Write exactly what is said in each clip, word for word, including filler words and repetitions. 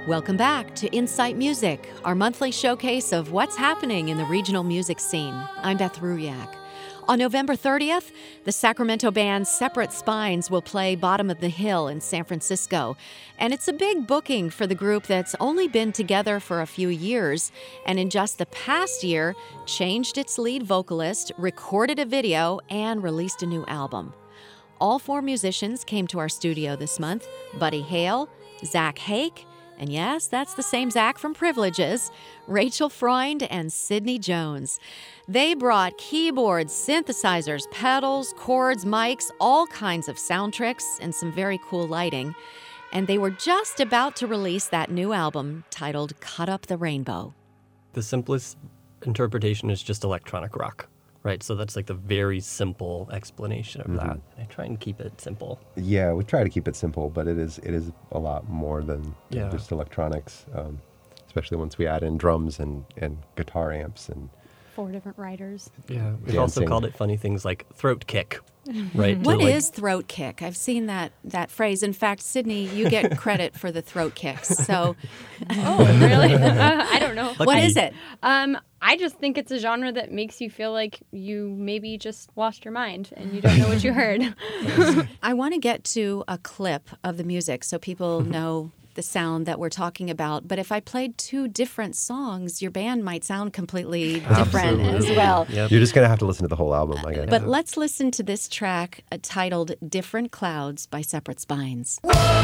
Welcome back to Insight Music, our monthly showcase of what's happening in the regional music scene. I'm Beth Ruyak. On November thirtieth, the Sacramento band Separate Spines will play Bottom of the Hill in San Francisco. And it's a big booking for the group that's only been together for a few years, and in just the past year, changed its lead vocalist, recorded a video, and released a new album. All four musicians came to our studio this month: Buddy Hale, Zach Hake, and yes, that's the same Zach from Privileges, Rachel Freund, and Sydney Jones. They brought keyboards, synthesizers, pedals, chords, mics, all kinds of sound tricks, and some very cool lighting. And they were just about to release that new album titled Cut Up the Rainbow. The simplest interpretation is just electronic rock, right? So that's like the very simple explanation of mm-hmm. that. I try and keep it simple. Yeah, we try to keep it simple, but it is it is a lot more than yeah. just electronics, um, especially once we add in drums and, and guitar amps and four different writers. Yeah, we've also called it funny things like throat kick, right? What like, is throat kick? I've seen that that phrase. In fact, Sydney, you get credit for the throat kicks. So, oh, really? uh, I don't know. Lucky. What is it? Um, I just think it's a genre that makes you feel like you maybe just lost your mind and you don't know what you heard. I want to get to a clip of the music so people know the sound that we're talking about. But if I played two different songs, your band might sound completely different Absolutely. as well. Yep. You're just going to have to listen to the whole album, I guess. But yeah. let's listen to this track uh, titled Different Clouds by Separate Spines.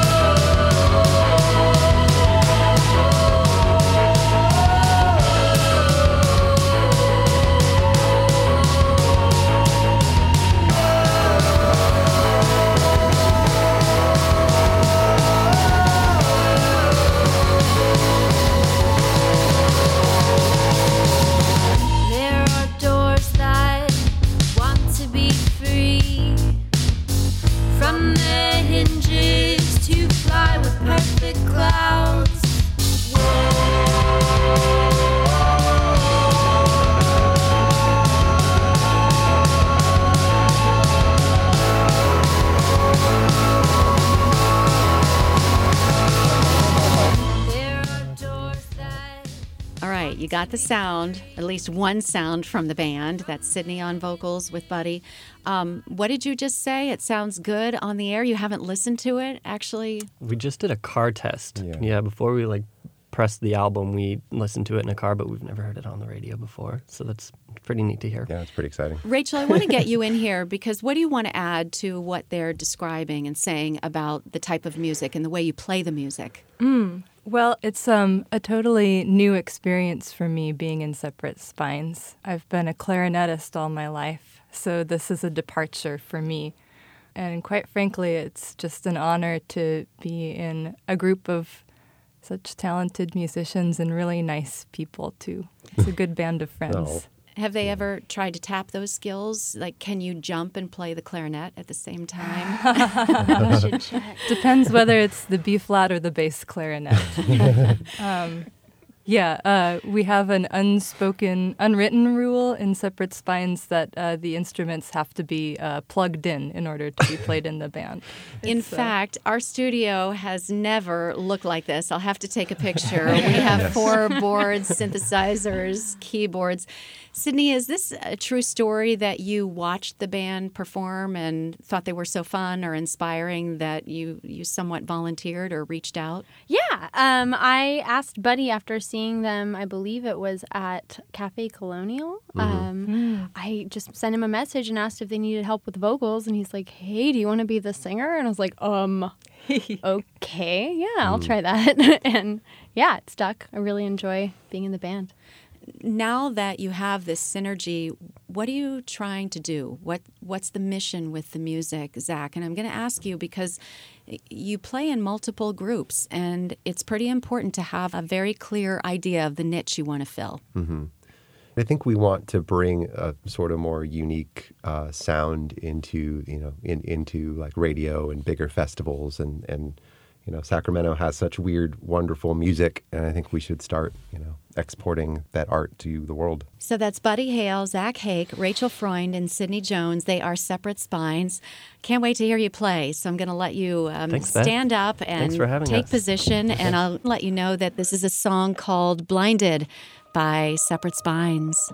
You got the sound, at least one sound from the band. That's Sydney on vocals with Buddy. Um, what did you just say? It sounds good on the air. You haven't listened to it, actually? We just did a car test. Yeah, yeah before we like pressed the album, we listened to it in a car, but we've never heard it on the radio before. So that's pretty neat to hear. Yeah, it's pretty exciting. Rachel, I want to get you in here because what do you want to add to what they're describing and saying about the type of music and the way you play the music? Mm. Well, it's um, a totally new experience for me being in Separate Spines. I've been a clarinetist all my life, so this is a departure for me. And quite frankly, it's just an honor to be in a group of such talented musicians and really nice people, too. It's a good band of friends. Oh. Have they ever tried to tap those skills? Like, can you jump and play the clarinet at the same time? Should check. Depends whether it's the B flat or the bass clarinet. um, yeah, uh, we have an unspoken, unwritten rule in Separate Spines that uh, the instruments have to be uh, plugged in in order to be played in the band. In It's, uh, fact, our studio has never looked like this. I'll have to take a picture. We have Yes. four boards, synthesizers, keyboards. Sydney, is this a true story that you watched the band perform and thought they were so fun or inspiring that you, you somewhat volunteered or reached out? Yeah. Um, I asked Buddy after seeing them, I believe it was at Cafe Colonial. Mm-hmm. Um, Mm. I just sent him a message and asked if they needed help with vocals. And he's like, hey, do you want to be the singer? And I was like, um, okay, yeah, I'll Mm. try that. And yeah, it stuck. I really enjoy being in the band. Now that you have this synergy, what are you trying to do? What What's the mission with the music, Zach? And I'm going to ask you because you play in multiple groups, and it's pretty important to have a very clear idea of the niche you want to fill. Mm-hmm. I think we want to bring a sort of more unique uh, sound into, you know, in, into like radio and bigger festivals and, and you know, Sacramento has such weird, wonderful music, and I think we should start, you know, exporting that art to the world. So that's Buddy Hale, Zach Hake, Rachel Freund, and Sydney Jones. They are Separate Spines. Can't wait to hear you play. So I'm going to let you um, Thanks, Beth. stand up and Thanks for having take us. position, and I'll let you know that this is a song called Blinded by Separate Spines.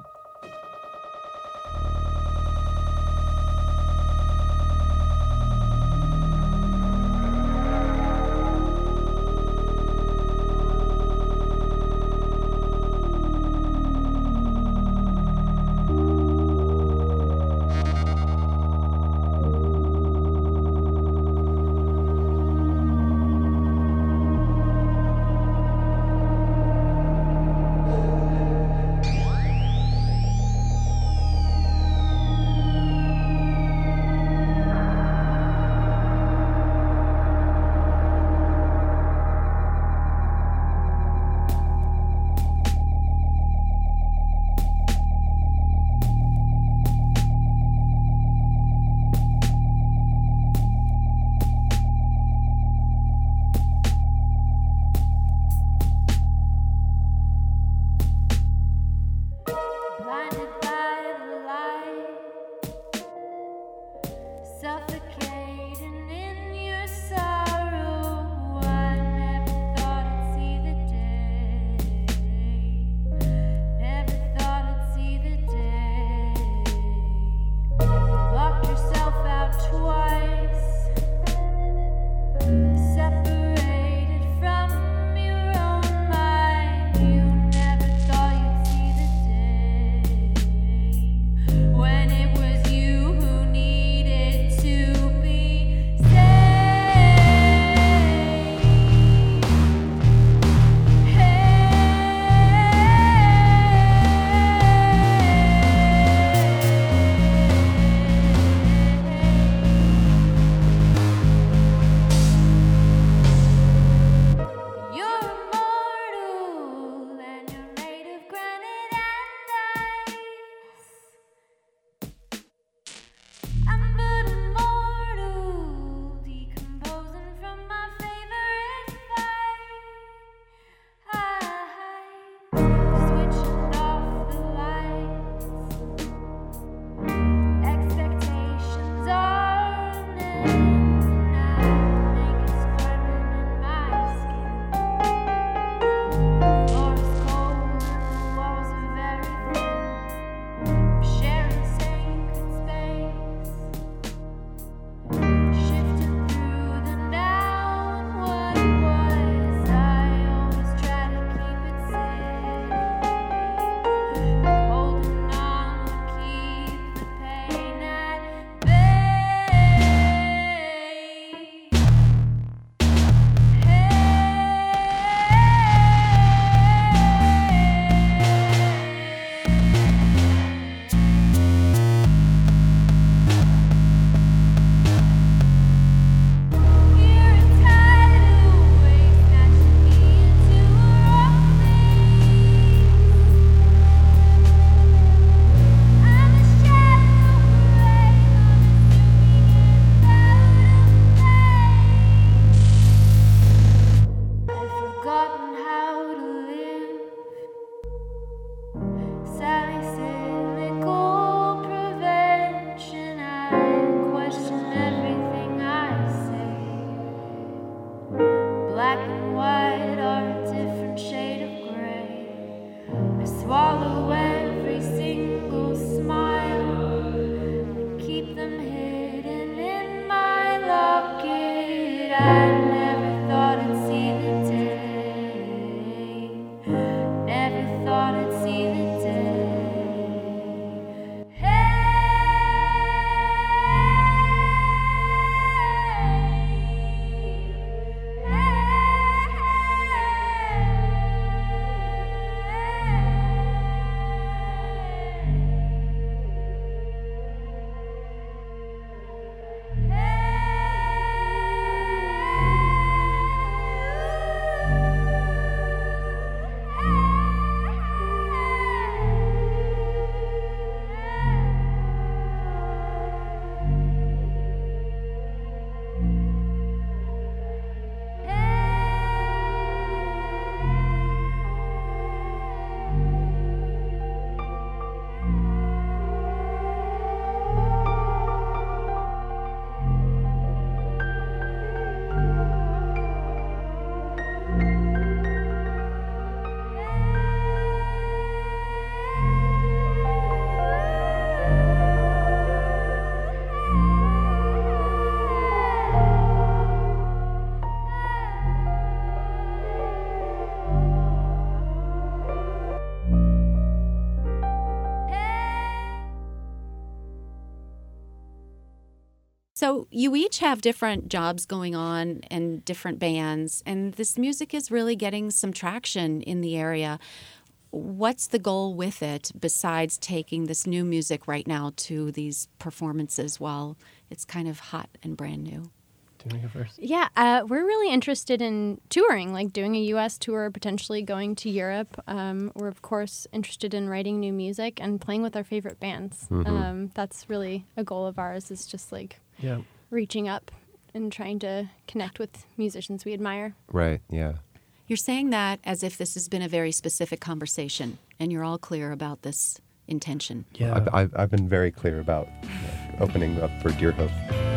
So you each have different jobs going on and different bands, and this music is really getting some traction in the area. What's the goal with it besides taking this new music right now to these performances while it's kind of hot and brand new? Do you want to go first? Yeah, uh, we're really interested in touring, like doing a U S tour, potentially going to Europe. Um, we're, of course, interested in writing new music and playing with our favorite bands. Mm-hmm. Um, that's really a goal of ours, is just like Yeah. reaching up and trying to connect with musicians we admire. Right, yeah. You're saying that as if this has been a very specific conversation, and you're all clear about this intention. Yeah. I've, I've, I've been very clear about you know, opening up for Deerhoof.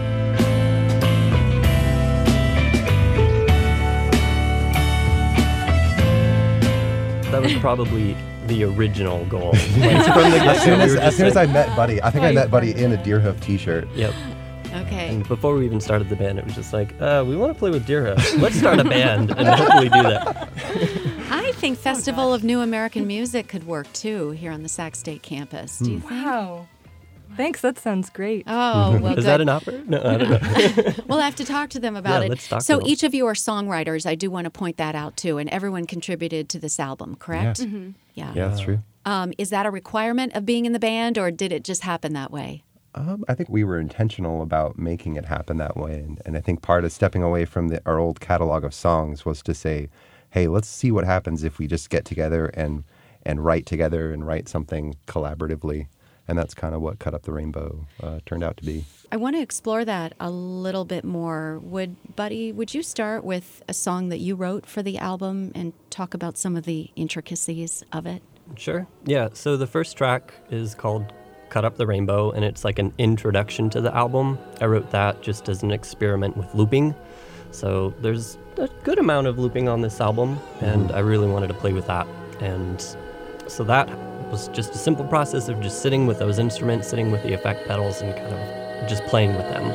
That was probably the original goal. Like, from the As soon get-go, we as, were as, just soon as I like- met Buddy, I think I met Buddy in a Deerhoof t-shirt. Yep. Okay. And before we even started the band, it was just like, uh, we want to play with Deerhoof. Let's start a band and hopefully do that. I think Festival of New American Music could work too here on the Sac State campus. Do you think? Wow. Thanks, that sounds great. Oh, well, Is good. that an offer? No, I don't know. We'll have to talk to them about Yeah, it. let's talk to so them. each of you are songwriters. I do want to point that out too, and everyone contributed to this album, correct? Yeah. Mm-hmm. Yeah. Yeah, that's true. Um, is that a requirement of being in the band, or did it just happen that way? Um, I think we were intentional about making it happen that way. And, and I think part of stepping away from the, our old catalog of songs was to say, hey, let's see what happens if we just get together and, and write together and write something collaboratively. And that's kind of what Cut Up the Rainbow uh, turned out to be. I want to explore that a little bit more. Would Buddy, would you start with a song that you wrote for the album and talk about some of the intricacies of it? Sure. Yeah. So the first track is called Cut Up the Rainbow, and it's like an introduction to the album. I wrote that just as an experiment with looping. So there's a good amount of looping on this album, and I really wanted to play with that. And so that was just a simple process of just sitting with those instruments, sitting with the effect pedals, and kind of just playing with them.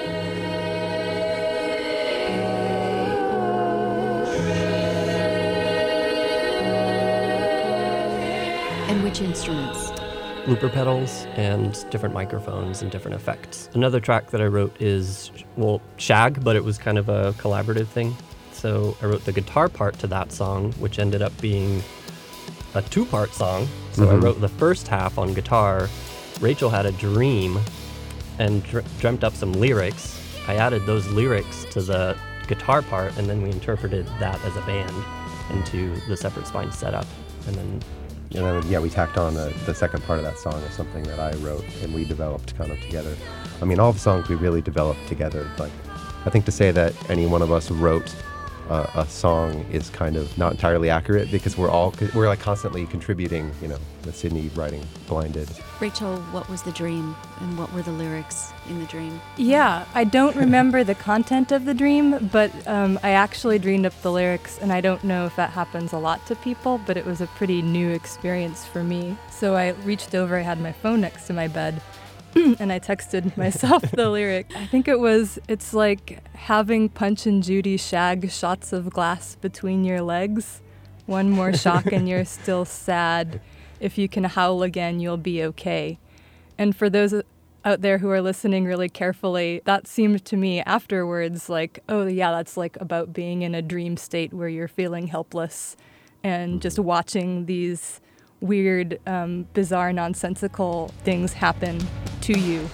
And which instruments? Looper pedals and different microphones and different effects. Another track that I wrote is, well, Shag, but it was kind of a collaborative thing. So I wrote the guitar part to that song, which ended up being a two-part song. So I Mhm. wrote the first half on guitar. Rachel had a dream and dr- dreamt up some lyrics. I added those lyrics to the guitar part, and then we interpreted that as a band into the Separate Spine setup. And then And then, yeah, we tacked on the, the second part of that song as something that I wrote and we developed kind of together. I mean, all the songs we really developed together. Like, I think to say that any one of us wrote uh, a song is kind of not entirely accurate because we're all, we're like constantly contributing, you know, with Sydney writing Blinded. Rachel, what was the dream and what were the lyrics in the dream? Yeah, I don't remember the content of the dream, but um, I actually dreamed up the lyrics, and I don't know if that happens a lot to people, but it was a pretty new experience for me. So I reached over, I had my phone next to my bed, and I texted myself the lyric. I think it was, it's like having Punch and Judy shag shots of glass between your legs. One more shock and you're still sad. If you can howl again, you'll be okay. And for those out there who are listening really carefully, that seemed to me afterwards like, oh yeah, that's like about being in a dream state where you're feeling helpless and just watching these weird, um, bizarre, nonsensical things happen to you.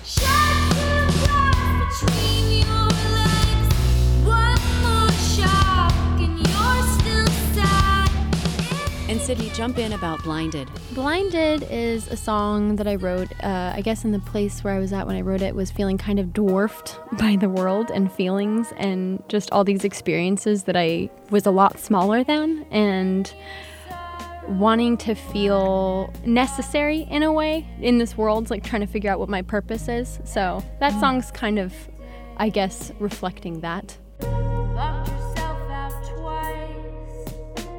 And Sydney, jump in about Blinded. Blinded is a song that I wrote, uh, I guess in the place where I was at when I wrote it was feeling kind of dwarfed by the world and feelings and just all these experiences that I was a lot smaller than, and wanting to feel necessary in a way in this world, like trying to figure out what my purpose is. So that song's kind of, I guess, reflecting that. Locked yourself out twice,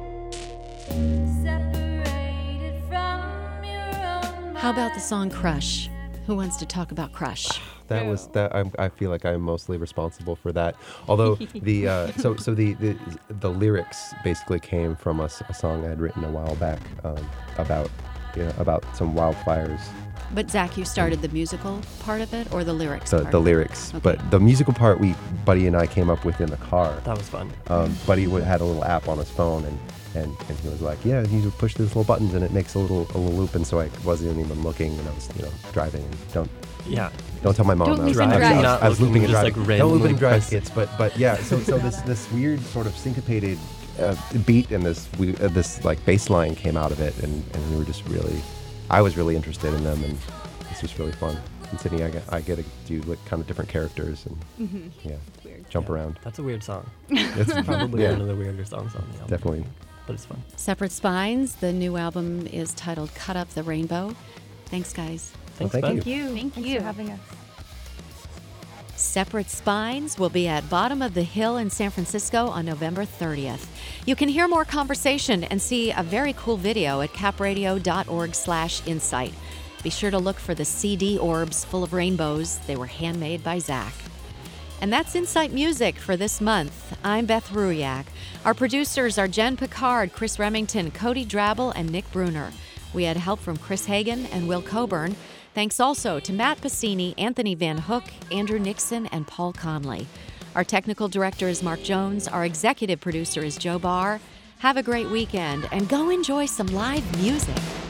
separated from your own How about the song Crush? Who wants to talk about Crush? That was that. I'm, I feel like I'm mostly responsible for that. Although the uh, so so the, the the lyrics basically came from a, s- a song I had written a while back um, about you know about some wildfires But Zach, you started the musical part of it or the lyrics The, part? the of it? lyrics, Okay. but the musical part, we Buddy and I came up with in the car. That was fun. Um, Buddy would, had a little app on his phone, and, and, and he was like, "Yeah, you push these little buttons, and it makes a little a little loop." And so I wasn't even looking, and I was, you know, driving. And don't Yeah. don't tell my mom. Don't I was, loop and I was- drive. I was, Not I was looking, looping and just, driving. like, Don't loop randomly and drive, press- kids. But but yeah, so so this this weird sort of syncopated uh, beat and this we, uh, this like bass line came out of it, and, and we were just really, I was really interested in them, and this was really fun. And Sydney, I get I get to do like kind of different characters and yeah, jump Yeah. around. That's a weird song. It's Probably yeah, one of the weirder songs on the album. definitely. But it's fun. Separate Spines, the new album is titled Cut Up the Rainbow. Thanks, guys. Well, Thanks, thank Ben. you. you. Thank Thanks you. for having us. Separate Spines will be at Bottom of the Hill in San Francisco on November thirtieth. You can hear more conversation and see a very cool video at capradio.org slash insight. Be sure to look for the C D orbs full of rainbows. They were handmade by Zach. And that's Insight Music for this month. I'm Beth Ruyak. Our producers are Jen Picard, Chris Remington, Cody Drabble, and Nick Bruner. We had help from Chris Hagan and Will Coburn. Thanks also to Matt Passini, Anthony Van Hook, Andrew Nixon, and Paul Conley. Our technical director is Mark Jones. Our executive producer is Joe Barr. Have a great weekend and go enjoy some live music.